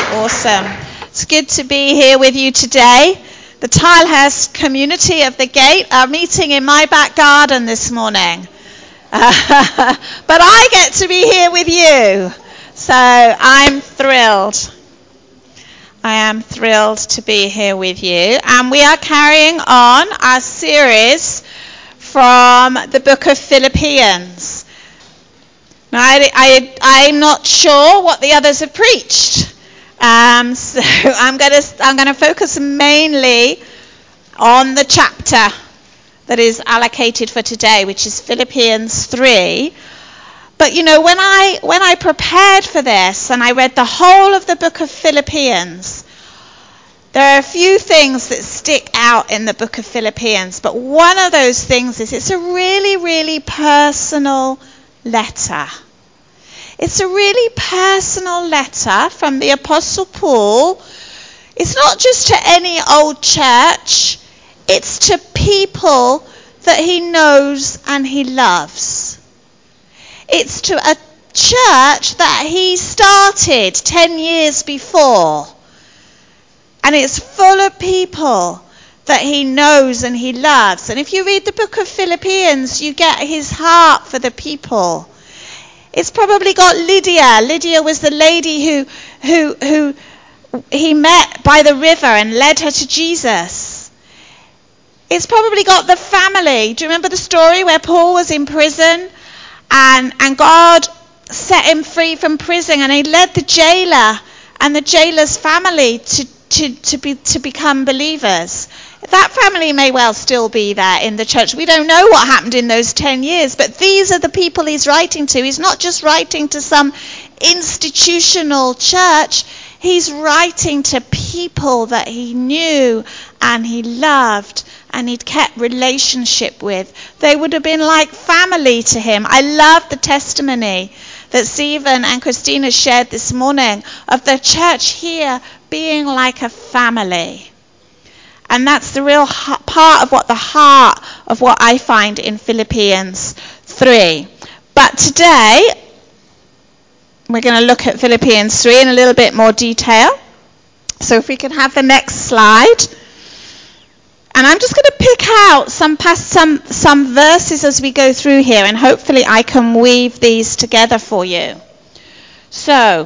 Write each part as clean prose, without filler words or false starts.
Awesome. It's good to be here with you today. The Tilehurst community of the Gate are meeting in my back garden this morning. But I get to be here with you. So I'm thrilled. I am thrilled to be here with you. And we are carrying on our series from the book of Philippians. Now, I'm not sure what the others have preached. So I'm going to focus mainly on the chapter that is allocated for today, which is Philippians 3. But you know, when I prepared for this and I read the whole of the book of Philippians, there are a few things that stick out in the book of Philippians. But one of those things is it's a really, really personal letter. It's a really personal letter from the Apostle Paul. It's not just to any old church. It's to people that he knows and he loves. It's to a church that he started 10 years before. And it's full of people that he knows and he loves. And if you read the book of Philippians, you get his heart for the people. It's probably got Lydia. Lydia was the lady who he met by the river and led her to Jesus. It's probably got the family. Do you remember the story where Paul was in prison and God set him free from prison and he led the jailer and the jailer's family to become believers? That family may well still be there in the church. We don't know what happened in those 10 years, but these are the people he's writing to. He's not just writing to some institutional church. He's writing to people that he knew and he loved and he'd kept relationship with. They would have been like family to him. I love the testimony that Stephen and Christina shared this morning of the church here being like a family. And that's the real part of the heart of what I find in Philippians 3. But today, we're going to look at Philippians 3 in a little bit more detail. So if we can have the next slide. And I'm just going to pick out some verses as we go through here, and hopefully I can weave these together for you. So,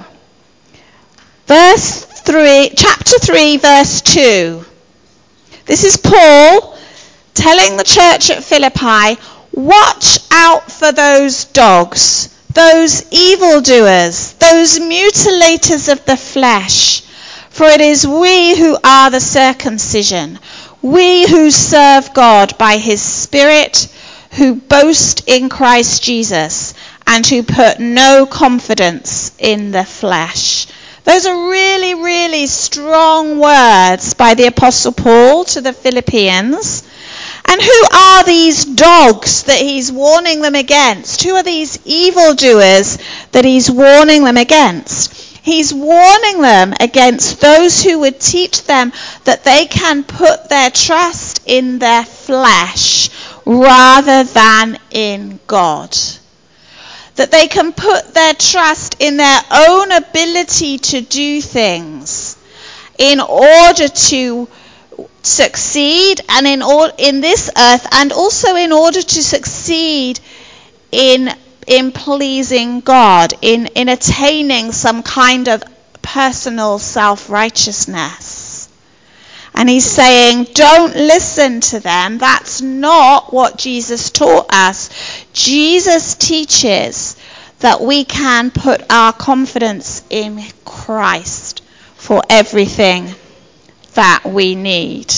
chapter 3, verse 2. This is Paul telling the church at Philippi, watch out for those dogs, those evildoers, those mutilators of the flesh. For it is we who are the circumcision, we who serve God by his Spirit, who boast in Christ Jesus, and who put no confidence in the flesh. Those are really, really strong words by the Apostle Paul to the Philippians. And who are these dogs that he's warning them against? Who are these evildoers that he's warning them against? He's warning them against those who would teach them that they can put their trust in their flesh rather than in God. That they can put their trust in their own ability to do things in order to succeed and in this earth, and also in order to succeed in pleasing God, in attaining some kind of personal self-righteousness. And he's saying, don't listen to them. That's not what Jesus taught us. Jesus teaches that we can put our confidence in Christ for everything that we need.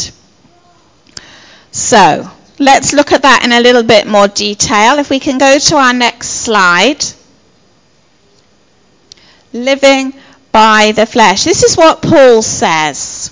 So, let's look at that in a little bit more detail. If we can go to our next slide. Living by the flesh. This is what Paul says.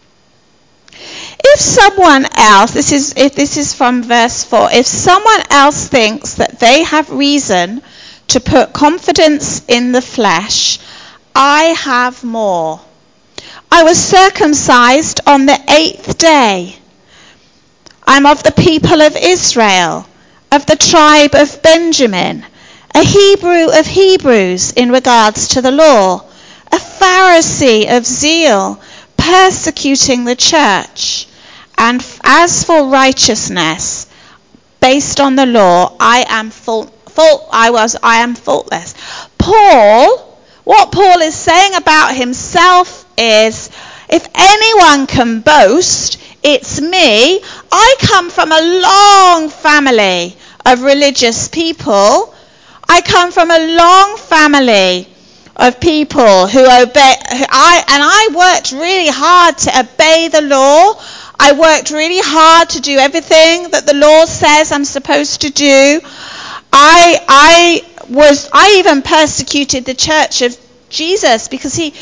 If someone else, this is from verse 4, if someone else thinks that they have reason to put confidence in the flesh, I have more. I was circumcised on the 8th day. I'm of the people of Israel, of the tribe of Benjamin, a Hebrew of Hebrews in regards to the law, a Pharisee of zeal, persecuting the church. And as for righteousness, based on the law, I am faultless. What Paul is saying about himself is, if anyone can boast, it's me. I come from a long family of religious people. I come from a long family of people who obey. I worked really hard to obey the law. I worked really hard to do everything that the law says I'm supposed to do. I even persecuted the church of Jesus because he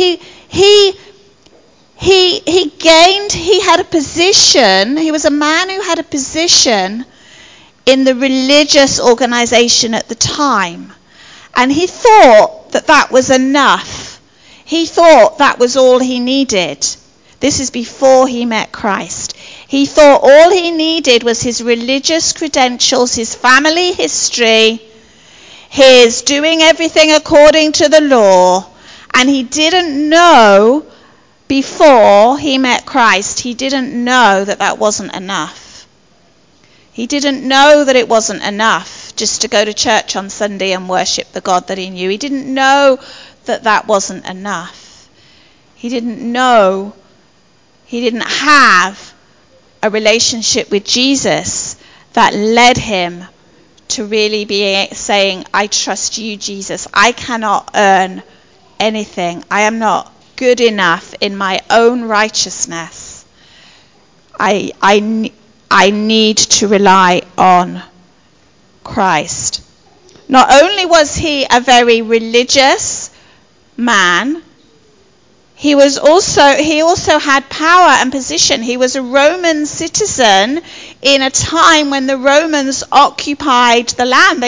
had a position. He was a man who had a position in the religious organization at the time. And he thought that was enough. He thought that was all he needed. This is before he met Christ. He thought all he needed was his religious credentials, his family history, his doing everything according to the law. And he didn't know, before he met Christ, he didn't know that wasn't enough. He didn't know that it wasn't enough just to go to church on Sunday and worship the God that he knew. He didn't know that wasn't enough. He didn't know. He didn't have a relationship with Jesus that led him to really be saying, I trust you, Jesus. I cannot earn anything. I am not good enough in my own righteousness. I need to rely on Christ. Not only was he a very religious man, he also had power and position. He was a Roman citizen in a time when the Romans occupied the land.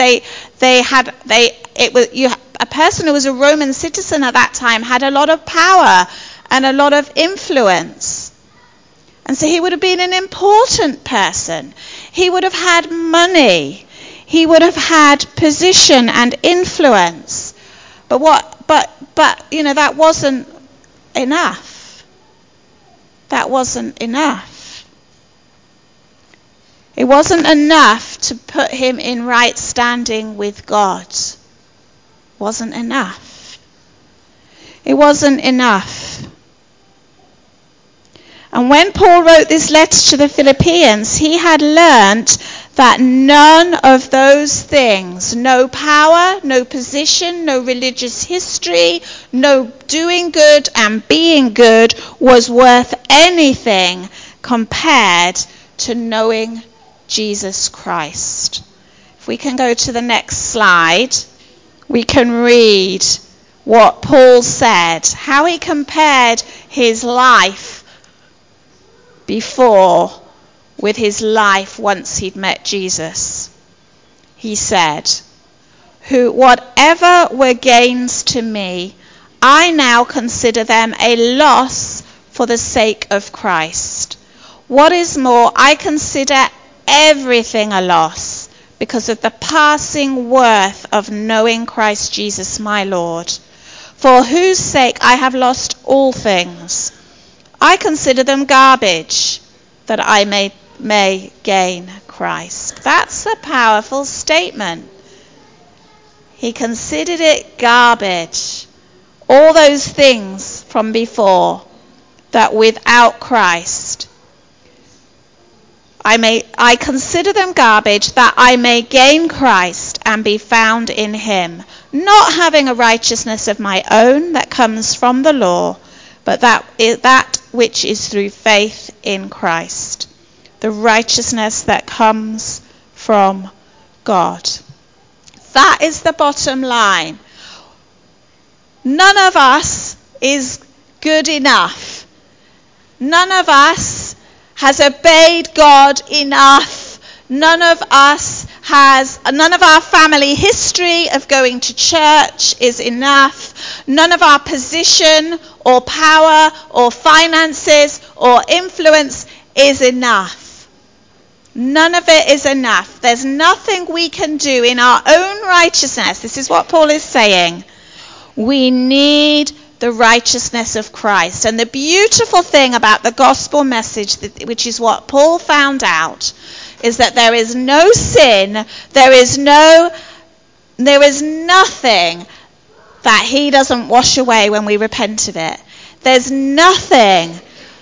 A person who was a Roman citizen at that time had a lot of power and a lot of influence. And so he would have been an important person. He would have had money. He would have had position and influence. But that wasn't enough. That wasn't enough. It wasn't enough to put him in right standing with God. Wasn't enough. It wasn't enough. And when Paul wrote this letter to the Philippians, he had learnt that none of those things, no power, no position, no religious history, no doing good and being good, was worth anything compared to knowing Jesus Christ. If we can go to the next slide, we can read what Paul said, how he compared his life before with his life once he'd met Jesus. He said, whatever were gains to me, I now consider them a loss for the sake of Christ. What is more, I consider everything a loss because of the passing worth of knowing Christ Jesus my Lord, for whose sake I have lost all things. I consider them garbage, that I may gain Christ. That's a powerful statement. He considered it garbage. All those things from before, that without Christ, I consider them garbage, that I may gain Christ and be found in him, not having a righteousness of my own that comes from the law, but that which is through faith in Christ, the righteousness that comes from God. That is the bottom line. None of us is good enough. None of us has obeyed God enough. None of our family history of going to church is enough. None of our position or power or finances or influence is enough. None of it is enough. There's nothing we can do in our own righteousness. This is what Paul is saying. We need the righteousness of Christ. And the beautiful thing about the gospel message, which is what Paul found out, is that there is no sin, there is nothing that he doesn't wash away when we repent of it. There's nothing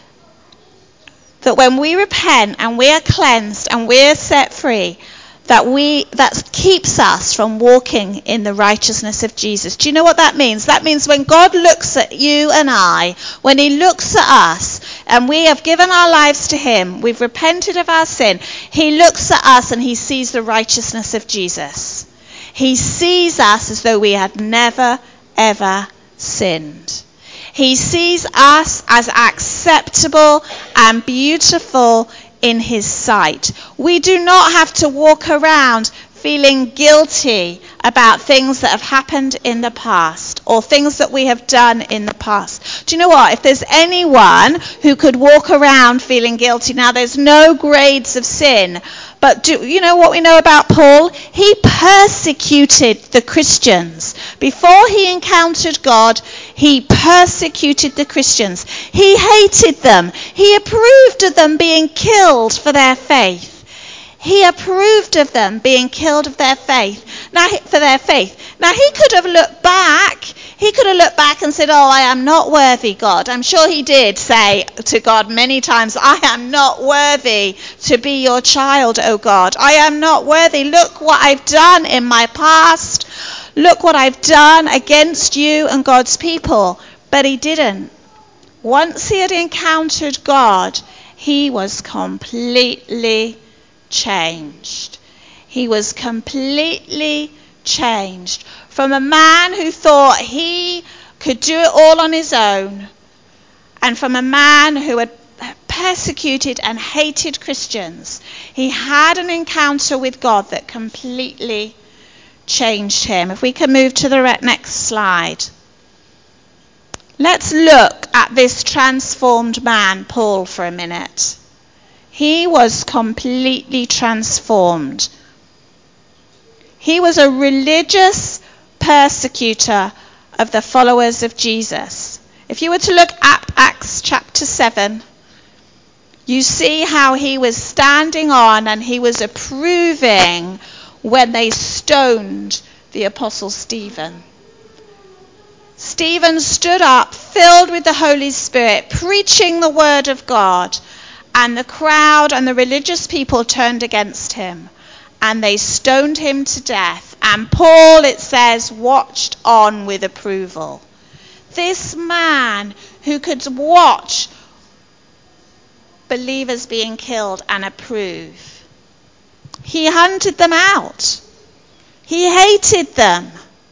that when we repent and we are cleansed and we are set free, that keeps us from walking in the righteousness of Jesus. Do you know what that means? That means when God looks at you and I, when he looks at us and we have given our lives to him, we've repented of our sin, he looks at us and he sees the righteousness of Jesus. He sees us as though we had never, ever sinned. He sees us as acceptable and beautiful in his sight. We do not have to walk around feeling guilty about things that have happened in the past or things that we have done in the past. Do you know what? If there's anyone who could walk around feeling guilty, now there's no grades of sin, but do you know what we know about Paul? He persecuted the Christians. Before he encountered God, he persecuted the Christians. He hated them. He approved of them being killed for their faith. He approved of them being killed for their faith. Now, he could have looked back. He could have looked back and said, "Oh, I am not worthy, God." I'm sure he did say to God many times, "I am not worthy to be your child, oh God. I am not worthy. Look what I've done in my past. Look what I've done against you and God's people." But he didn't. Once he had encountered God, he was completely changed. He was completely changed. From a man who thought he could do it all on his own, and from a man who had persecuted and hated Christians, he had an encounter with God that completely changed him. If we can move to the next slide. Let's look at this transformed man, Paul, for a minute. He was completely transformed. He was a religious persecutor of the followers of Jesus. If you were to look at Acts chapter 7, you see how he was standing on and he was approving when they stoned the apostle Stephen. Stephen stood up, filled with the Holy Spirit, preaching the word of God, and the crowd and the religious people turned against him, and they stoned him to death. And Paul, it says, watched on with approval. This man who could watch believers being killed and approve, he hunted them out. He hated them.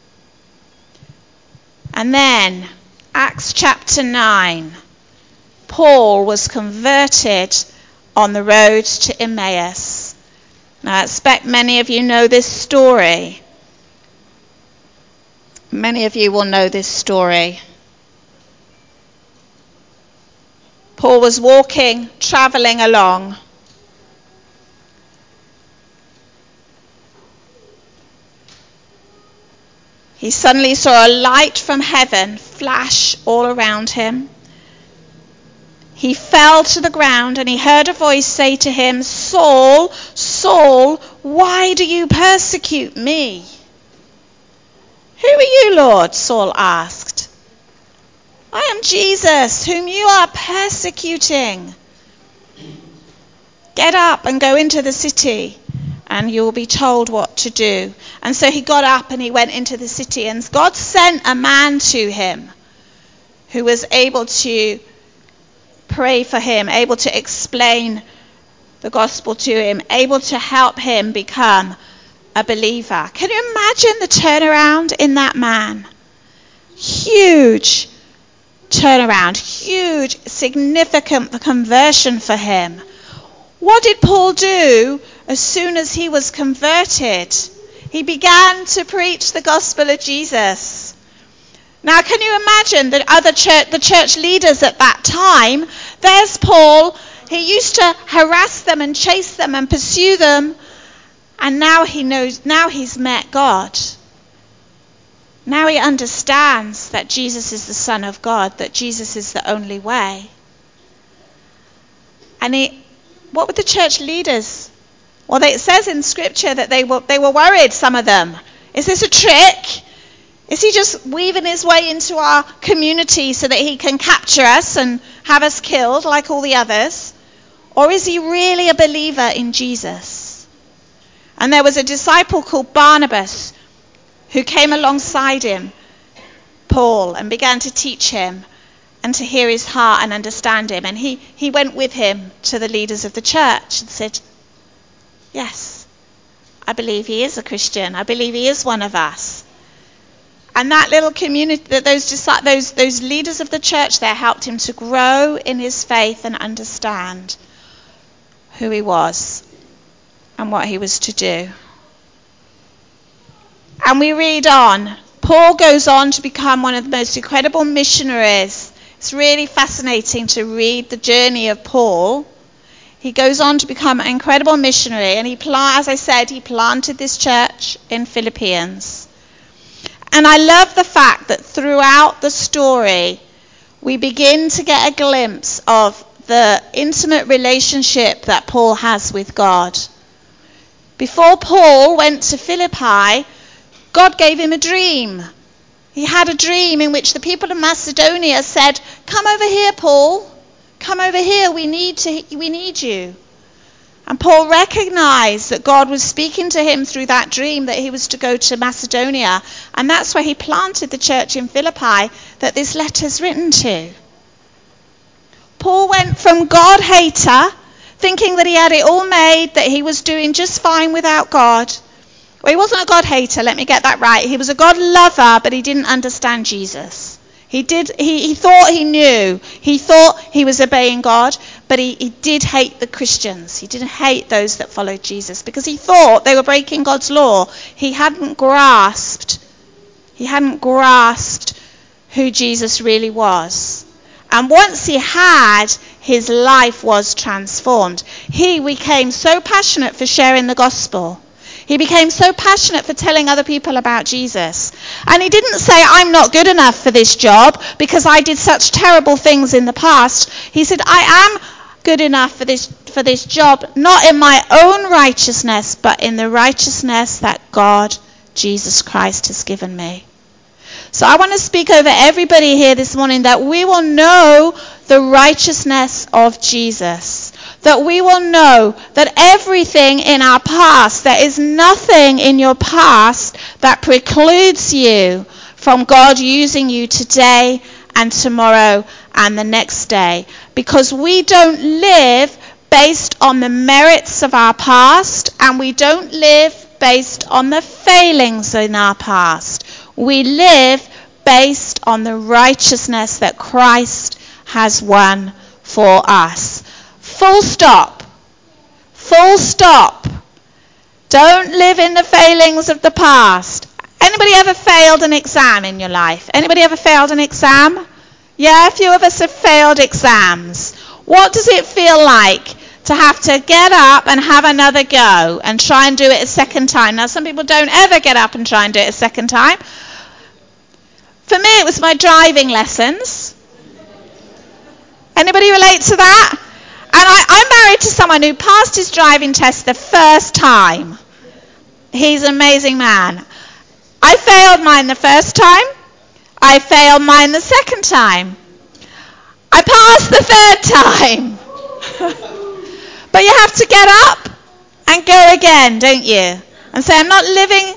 And then, Acts chapter 9, Paul was converted on the road to Emmaus. Now, I expect many of you know this story. Many of you will know this story. Paul was walking, traveling along. He suddenly saw a light from heaven flash all around him. He fell to the ground and he heard a voice say to him, "Saul, Saul, why do you persecute me?" "Who are you, Lord?" Saul asked. "I am Jesus, whom you are persecuting. Get up and go into the city, and you will be told what to do." And so he got up and he went into the city, and God sent a man to him who was able to pray for him, able to explain the gospel to him, able to help him become a believer. Can you imagine the turnaround in that man? Huge turnaround, huge, significant conversion for him. What did Paul do as soon as he was converted? He began to preach the gospel of Jesus. Now, can you imagine the church leaders at that time? There's Paul. He used to harass them and chase them and pursue them. And now he knows, now he's met God. Now he understands that Jesus is the Son of God, that Jesus is the only way. And what were the church leaders? Well, it says in Scripture that they were worried, some of them. Is this a trick? Is he just weaving his way into our community so that he can capture us and have us killed like all the others? Or is he really a believer in Jesus? And there was a disciple called Barnabas who came alongside him, Paul, and began to teach him and to hear his heart and understand him. And he went with him to the leaders of the church and said, yes, I believe he is a Christian. I believe he is one of us. And that little community, those leaders of the church there helped him to grow in his faith and understand who he was and what he was to do. And we read on. Paul goes on to become one of the most incredible missionaries. It's really fascinating to read the journey of Paul. He goes on to become an incredible missionary, and as I said, he planted this church in Philippians. And I love the fact that throughout the story, we begin to get a glimpse of the intimate relationship that Paul has with God. Before Paul went to Philippi, God gave him a dream. He had a dream in which the people of Macedonia said, come over here, Paul. Come over here. We need you. And Paul recognized that God was speaking to him through that dream that he was to go to Macedonia. And that's where he planted the church in Philippi that this letter's written to. Paul went from God hater, thinking that he had it all made, that he was doing just fine without God. Well, he wasn't a God hater, let me get that right. He was a God lover, but he didn't understand Jesus. He thought he knew. He thought he was obeying God, but he did hate the Christians. He didn't hate those that followed Jesus because he thought they were breaking God's law. He hadn't grasped who Jesus really was. And once he had, his life was transformed. He became so passionate for sharing the gospel. He became so passionate for telling other people about Jesus. And he didn't say, I'm not good enough for this job because I did such terrible things in the past. He said, I am good enough for this job, not in my own righteousness, but in the righteousness that God, Jesus Christ, has given me. So I want to speak over everybody here this morning that we will know the righteousness of Jesus. That we will know that everything in our past, there is nothing in your past that precludes you from God using you today and tomorrow and the next day. Because we don't live based on the merits of our past, and we don't live based on the failings in our past. We live based on the righteousness that Christ has won for us. Full stop. Full stop. Don't live in the failings of the past. Anybody ever failed an exam in your life? Anybody ever failed an exam? Yeah, a few of us have failed exams. What does it feel like to have to get up and have another go and try and do it a second time? Now, some people don't ever get up and try and do it a second time. For me, it was my driving lessons. Anybody relate to that? And I'm married to someone who passed his driving test the first time. He's an amazing man. I failed mine the first time. I failed mine the second time. I passed the third time. But you have to get up and go again, don't you? And say, I'm not living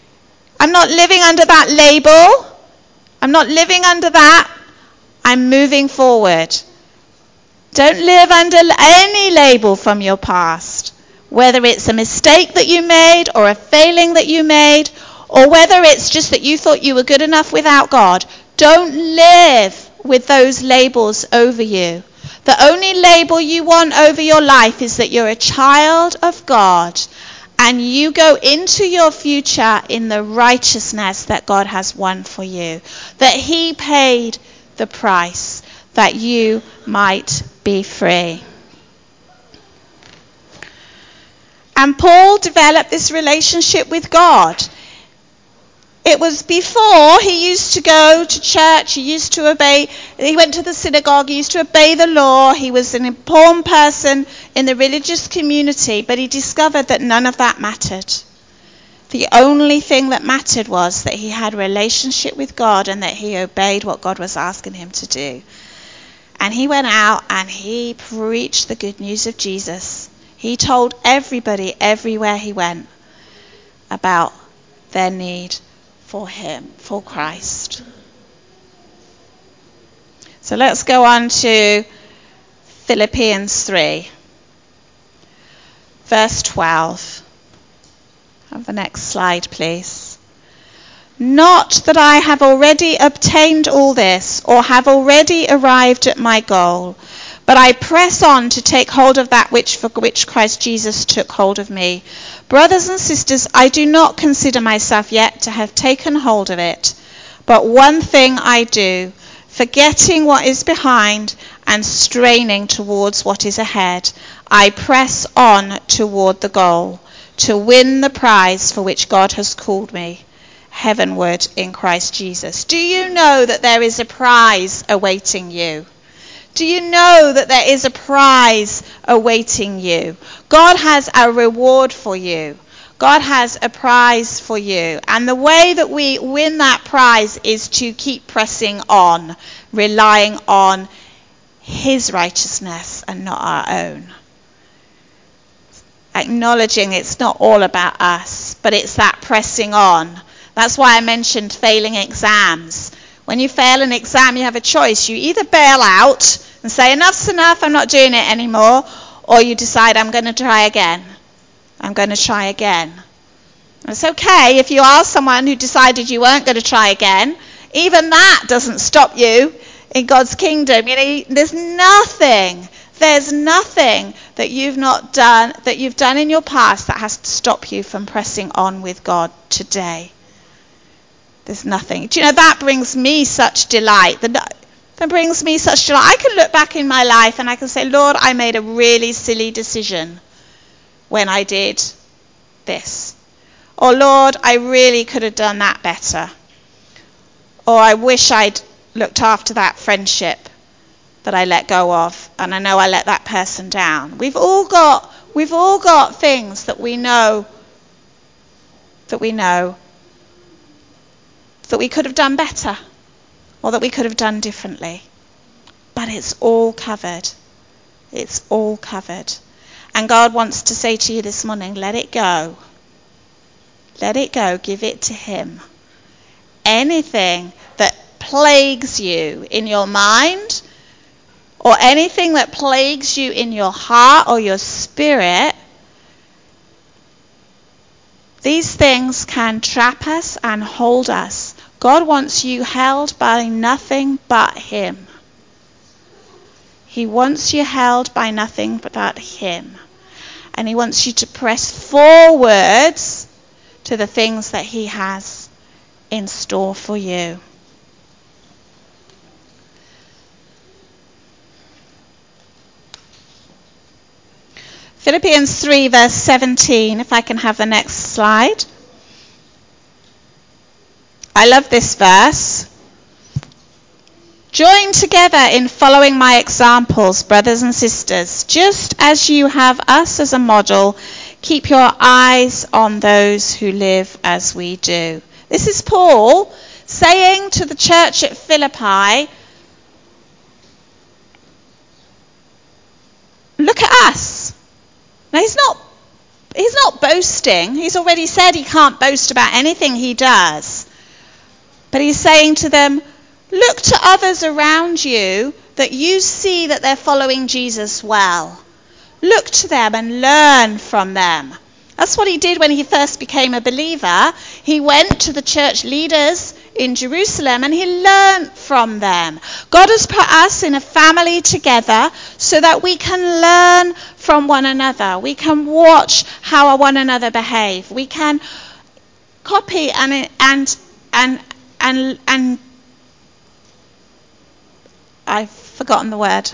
under that label. I'm not living under that. I'm moving forward. Don't live under any label from your past, whether it's a mistake that you made or a failing that you made, or whether it's just that you thought you were good enough without God. Don't live with those labels over you. The only label you want over your life is that you're a child of God and you go into your future in the righteousness that God has won for you, that he paid the price that you might be free. And Paul developed this relationship with God. It was before he used to go to church, he used to obey, he went to the synagogue, he used to obey the law, he was an important person in the religious community, but he discovered that none of that mattered. The only thing that mattered was that he had a relationship with God and that he obeyed what God was asking him to do. And he went out and he preached the good news of Jesus. He told everybody everywhere he went about their need for him, for Christ. So let's go on to Philippians 3, verse 12. Have the next slide, please. Not that I have already obtained all this or have already arrived at my goal, but I press on to take hold of that for which Christ Jesus took hold of me. Brothers and sisters, I do not consider myself yet to have taken hold of it, but one thing I do, forgetting what is behind and straining towards what is ahead, I press on toward the goal, to win the prize for which God has called me heavenward in Christ Jesus. Do you know that there is a prize awaiting you? Do you know that there is a prize awaiting you? God has a reward for you. God has a prize for you. And the way that we win that prize is to keep pressing on, relying on his righteousness and not our own. Acknowledging it's not all about us, but it's that pressing on. That's why I mentioned failing exams. When you fail an exam, you have a choice. You either bail out and say, enough's enough, I'm not doing it anymore, or you decide, I'm going to try again. I'm going to try again. It's okay if you are someone who decided you weren't going to try again. Even that doesn't stop you in God's kingdom. You know, there's nothing that you've not done, that you've done in your past that has to stop you from pressing on with God today. There's nothing. Do you know, that brings me such delight. That brings me such delight. I can look back in my life and I can say, Lord, I made a really silly decision when I did this. Or, Lord, I really could have done that better. Or I wish I'd looked after that friendship that I let go of, and I know I let that person down. We've all got things that we know that we could have done better, or that we could have done differently. But it's all covered. It's all covered. And God wants to say to you this morning, let it go. Let it go. Give it to him. Anything that plagues you in your mind, or anything that plagues you in your heart or your spirit, these things can trap us and hold us. God wants you held by nothing but him. He wants you held by nothing but him. And he wants you to press forwards to the things that he has in store for you. Philippians 3 verse 17, if I can have the next slide. I love this verse. Join together in following my examples, brothers and sisters. Just as you have us as a model, keep your eyes on those who live as we do. This is Paul saying to the church at Philippi, look at us. Now he's not boasting. He's already said he can't boast about anything he does. But he's saying to them, look to others around you that you see that they're following Jesus well. Look to them and learn from them. That's what he did when he first became a believer. He went to the church leaders in Jerusalem and he learned from them. God has put us in a family together so that we can learn from one another. We can watch how one another behave. We can copy and I've forgotten the word.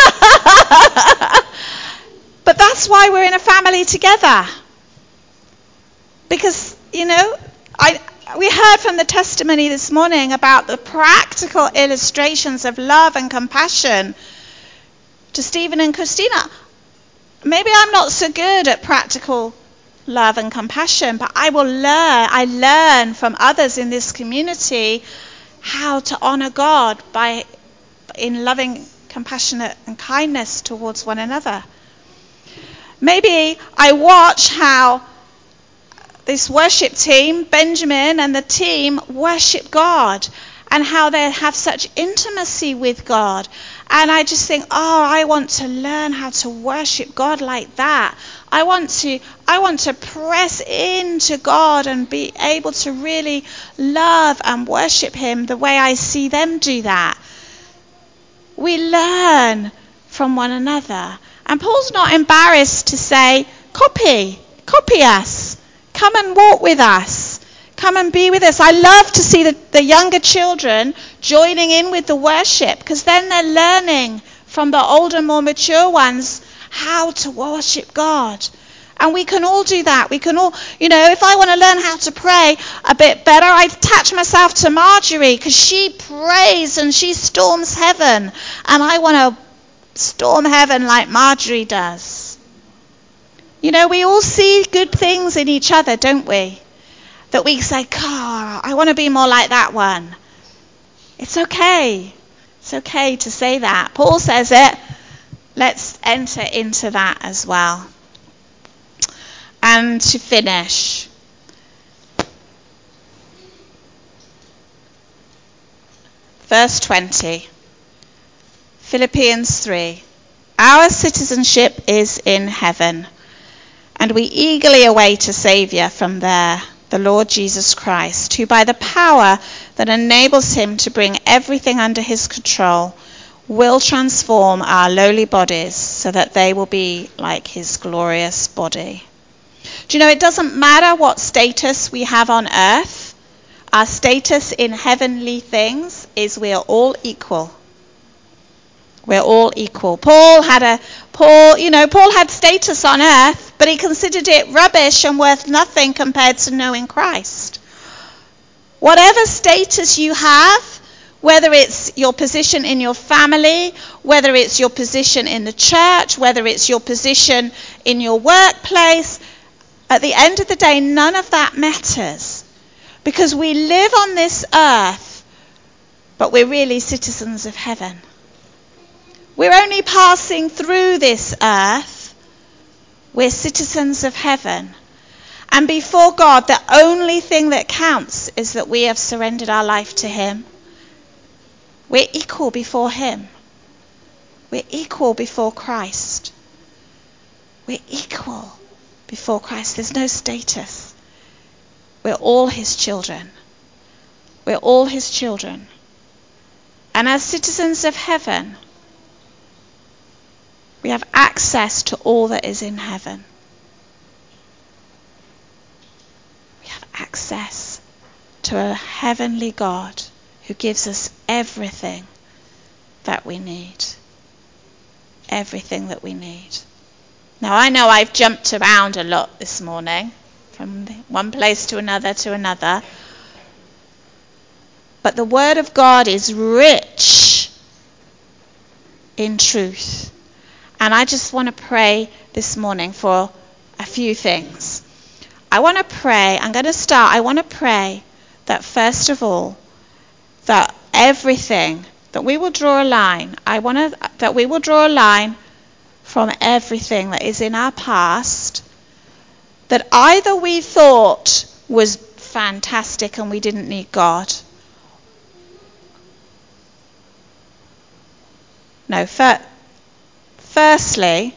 But that's why we're in a family together. Because, you know, we heard from the testimony this morning about the practical illustrations of love and compassion to Stephen and Christina. Maybe I'm not so good at practical love and compassion, but I learn from others in this community how to honor God in loving, compassionate and kindness towards one another. Maybe I watch how this worship team, Benjamin and the team, worship God and how they have such intimacy with God. And I just think, I want to learn how to worship God like that. I want to press into God and be able to really love and worship him the way I see them do that. We learn from one another. And Paul's not embarrassed to say, copy us. Come and walk with us. Come and be with us. I love to see the younger children joining in with the worship, because then they're learning from the older, more mature ones how to worship God. And we can all do that. We can all, if I want to learn how to pray a bit better, I attach myself to Marjorie, because she prays and she storms heaven. And I want to storm heaven like Marjorie does. We all see good things in each other, don't we? That we say, I want to be more like that one. It's okay. It's okay to say that. Paul says it. Let's enter into that as well. And to finish, verse 20, Philippians 3. Our citizenship is in heaven, and we eagerly await a Saviour from there, the Lord Jesus Christ, who by the power that enables him to bring everything under his control will transform our lowly bodies so that they will be like his glorious body. Do you know, it doesn't matter what status we have on earth. Our status in heavenly things is we are all equal. We're all equal. Paul had status on earth, but he considered it rubbish and worth nothing compared to knowing Christ. Whatever status you have, whether it's your position in your family, whether it's your position in the church, whether it's your position in your workplace, at the end of the day, none of that matters, because we live on this earth, but we're really citizens of heaven. We're only passing through this earth. We're citizens of heaven. And before God, the only thing that counts is that we have surrendered our life to him. We're equal before him. We're equal before Christ. We're equal before Christ. There's no status. We're all his children. We're all his children. And as citizens of heaven, we have access to all that is in heaven. We have access to a heavenly God who gives us everything that we need. Everything that we need. Now, I know I've jumped around a lot this morning, from one place to another. But the Word of God is rich in truth. And I just want to pray this morning for a few things. I want to pray that first of all, that everything, that we will draw a line. That we will draw a line from everything that is in our past that either we thought was fantastic and we didn't need God. No, Firstly,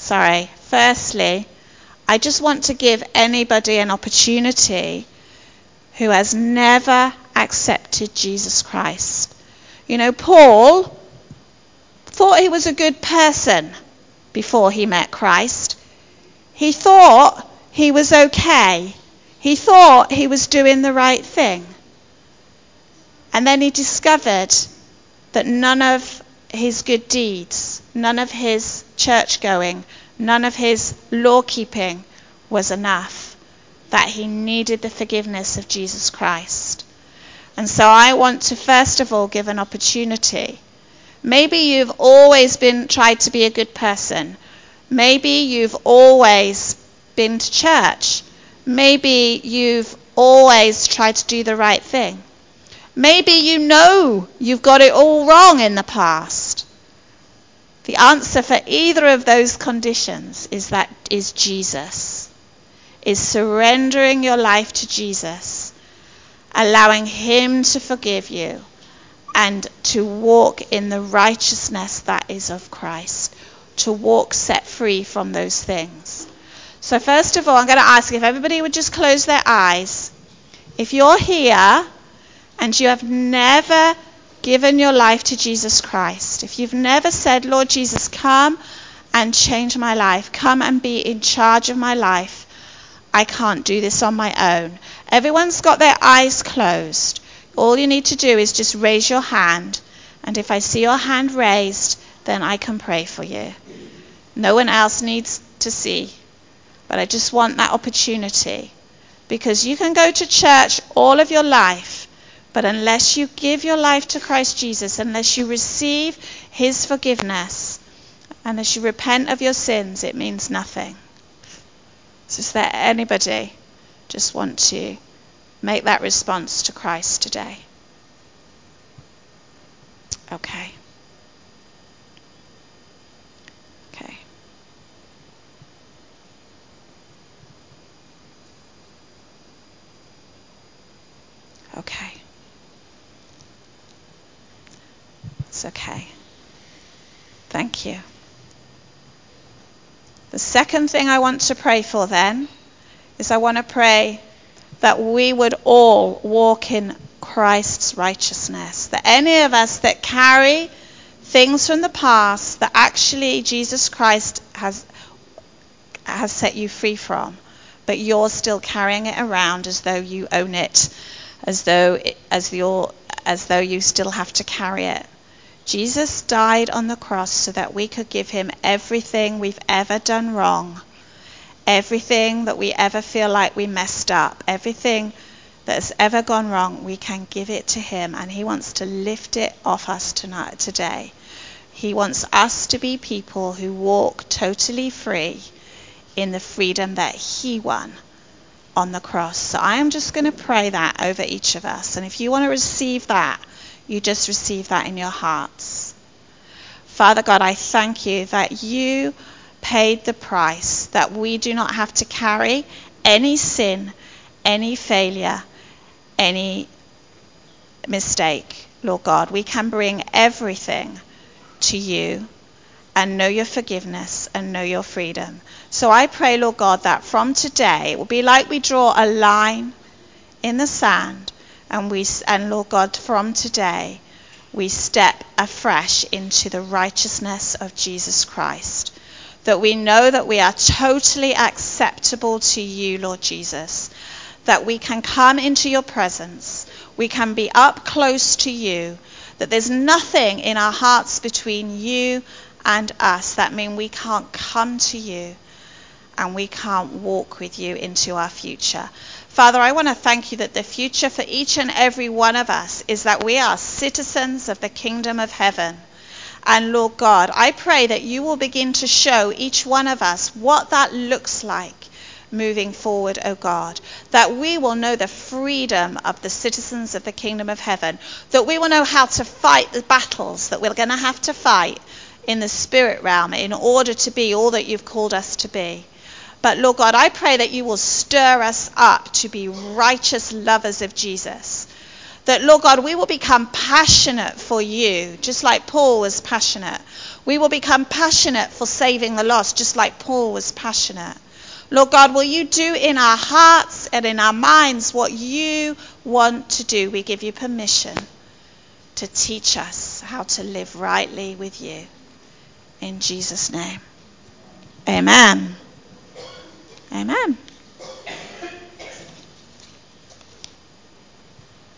I just want to give anybody an opportunity who has never accepted Jesus Christ. Paul thought he was a good person before he met Christ. He thought he was okay. He thought he was doing the right thing. And then he discovered that none of his good deeds, none of his church going, none of his law keeping was enough that he needed the forgiveness of Jesus Christ. And so I want to first of all give an opportunity. Maybe you've always tried to be a good person. Maybe you've always been to church. Maybe you've always tried to do the right thing. Maybe you know you've got it all wrong in the past. The answer for either of those conditions is Jesus. Is surrendering your life to Jesus, allowing him to forgive you, and to walk in the righteousness that is of Christ, to walk set free from those things. So first of all, I'm going to ask if everybody would just close their eyes. If you're here and you have never given your life to Jesus Christ, if you've never said, Lord Jesus, come and change my life, come and be in charge of my life, I can't do this on my own. Everyone's got their eyes closed. All you need to do is just raise your hand. And if I see your hand raised, then I can pray for you. No one else needs to see. But I just want that opportunity. Because you can go to church all of your life, but unless you give your life to Christ Jesus, unless you receive his forgiveness, unless you repent of your sins, it means nothing. So is there anybody just want to make that response to Christ today? Okay. Okay. Okay. It's okay. Thank you. The second thing I want to pray for then is I want to pray that we would all walk in Christ's righteousness. That any of us that carry things from the past that actually Jesus Christ has set you free from, but you're still carrying it around as though you own it, as though you still have to carry it. Jesus died on the cross so that we could give him everything we've ever done wrong, everything that we ever feel like we messed up, everything that has ever gone wrong, we can give it to him, and he wants to lift it off us today. He wants us to be people who walk totally free in the freedom that he won on the cross. So I am just going to pray that over each of us, and if you want to receive that, you just receive that in your hearts. Father God, I thank you that you paid the price, that we do not have to carry any sin, any failure, any mistake, Lord God. We can bring everything to you and know your forgiveness and know your freedom. So I pray, Lord God, that from today it will be like we draw a line in the sand, and Lord God, from today we step afresh into the righteousness of Jesus Christ. That we know that we are totally acceptable to you, Lord Jesus. That we can come into your presence. We can be up close to you. That there's nothing in our hearts between you and us that mean we can't come to you and we can't walk with you into our future. Father, I want to thank you that the future for each and every one of us is that we are citizens of the kingdom of heaven. And Lord God, I pray that you will begin to show each one of us what that looks like moving forward, oh God. That we will know the freedom of the citizens of the kingdom of heaven. That we will know how to fight the battles that we're going to have to fight in the spirit realm in order to be all that you've called us to be. But Lord God, I pray that you will stir us up to be righteous lovers of Jesus. That, Lord God, we will become passionate for you, just like Paul was passionate. We will become passionate for saving the lost, just like Paul was passionate. Lord God, will you do in our hearts and in our minds what you want to do? We give you permission to teach us how to live rightly with you. In Jesus' name. Amen. Amen.